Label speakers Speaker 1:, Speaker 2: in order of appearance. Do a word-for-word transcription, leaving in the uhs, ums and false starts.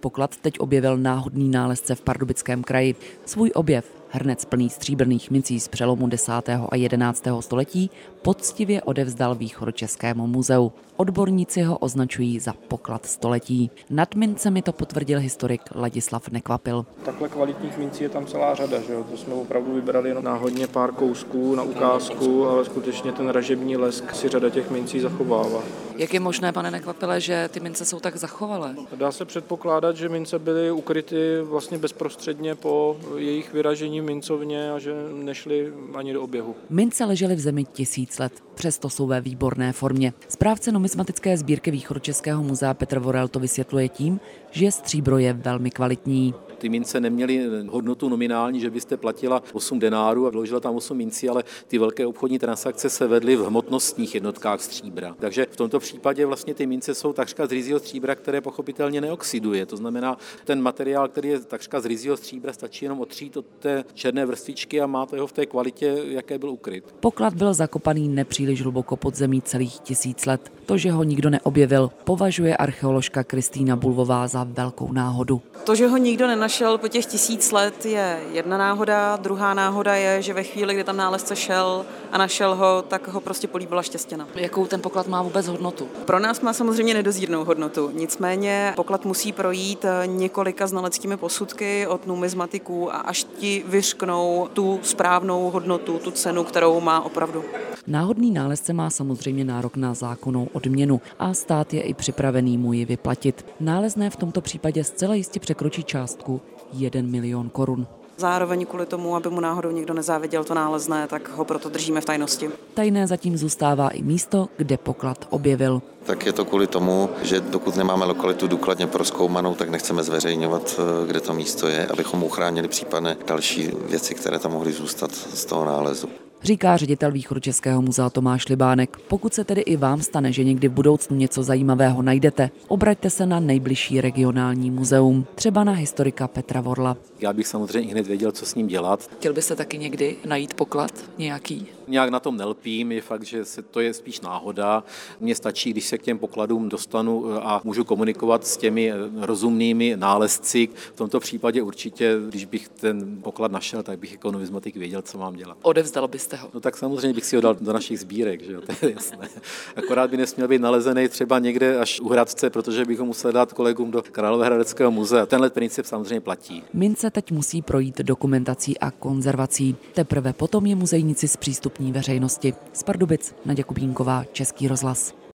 Speaker 1: poklad teď objevil náhodný nálezce v Pardubickém kraji. Svůj objev, hrnec plný stříbrných mincí z přelomu desátého a jedenáctého století, poctivě odevzdal Východočeskému muzeu. Odborníci ho označují za poklad století. Nad mincemi to potvrdil historik Ladislav Nekvapil.
Speaker 2: Takhle kvalitních mincí je tam celá řada, že jo? To jsme opravdu vybrali jenom náhodně pár kousků na ukázku, ale skutečně ten ražební lesk si řada těch mincí zachovává.
Speaker 1: Jak je možné, pane Nekvapile, že ty mince jsou tak zachovalé?
Speaker 2: Dá se předpokládat, že mince byly ukryty vlastně bezprostředně po jejich vyražení v mincovně a že nešly ani do oběhu.
Speaker 1: Mince ležely v zemi tisíc let, přesto jsou ve výborné formě. Správce numismatické sbírky Východočeského muzea Petr Vorel to vysvětluje tím, že stříbro je velmi kvalitní.
Speaker 3: Ty mince neměly hodnotu nominální, že byste platila osm denárů a vložila tam osm mincí, ale ty velké obchodní transakce se vedly v hmotnostních jednotkách stříbra. Takže v tomto případě vlastně ty mince jsou takřka z ryzího stříbra, které pochopitelně neoxiduje. To znamená, ten materiál, který je takřka z ryzího stříbra, stačí jenom otřít od té černé vrstvičky a máte ho v té kvalitě, jaké byl ukryt.
Speaker 1: Poklad byl zakopaný nepříliš hluboko pod zemí celých tisíc let. To, že ho nikdo neobjevil, považuje archeoložka Kristýna Bulvová za velkou náhodu.
Speaker 4: To, že ho nikdo nenašel po těch tisíc let, je jedna náhoda. Druhá náhoda je, že ve chvíli, kdy tam nálezce šel a našel ho, tak ho prostě políbila štěstěna.
Speaker 1: Jakou ten poklad má vůbec hodnotu?
Speaker 4: Pro nás má samozřejmě nedozírnou hodnotu. Nicméně poklad musí projít několika znaleckými posudky od numismatiků a až ti vyřknou tu správnou hodnotu, tu cenu, kterou má opravdu.
Speaker 1: Náhodný nálezce má samozřejmě nárok na zákonnou odměnu a stát je i připravený mu ji vyplatit. Nálezné v tomto případě zcela jistě překročí částku jeden milion korun.
Speaker 4: Zároveň kvůli tomu, aby mu náhodou někdo nezáviděl to nálezné, tak ho proto držíme v tajnosti.
Speaker 1: Tajné zatím zůstává i místo, kde poklad objevil.
Speaker 5: Tak je to kvůli tomu, že dokud nemáme lokalitu důkladně prozkoumanou, tak nechceme zveřejňovat, kde to místo je, abychom uchránili případné další věci, které tam mohly zůstat z toho nálezu.
Speaker 1: Říká ředitel Východočeského muzea Tomáš Libánek. Pokud se tedy i vám stane, že někdy v budoucnu něco zajímavého najdete, obraťte se na nejbližší regionální muzeum, třeba na historika Petra Vorla.
Speaker 3: Já bych samozřejmě hned věděl, co s ním dělat.
Speaker 1: Chtěl byste taky někdy najít poklad nějaký?
Speaker 3: Nějak na tom nelpím, je fakt, že se to je spíš náhoda. Mně stačí, když se k těm pokladům dostanu a můžu komunikovat s těmi rozumnými nálezci. V tomto případě určitě, když bych ten poklad našel, tak bych jako numismatik věděl, co mám dělat.
Speaker 1: Odevzdal byste ho?
Speaker 3: No tak samozřejmě bych si ho dal do našich sbírek, že jo, to je jasné. Akorát by nesměl být nalezený třeba někde až u Hradce, protože bych ho musel dát kolegům do Královéhradeckého muzea. Tenhle princip samozřejmě platí.
Speaker 1: Mince teď musí projít dokumentací a konzervací. Teprve potom je muzejníci zpřístupní veřejnosti. Z Pardubic Naděja Kubínková, Český rozhlas.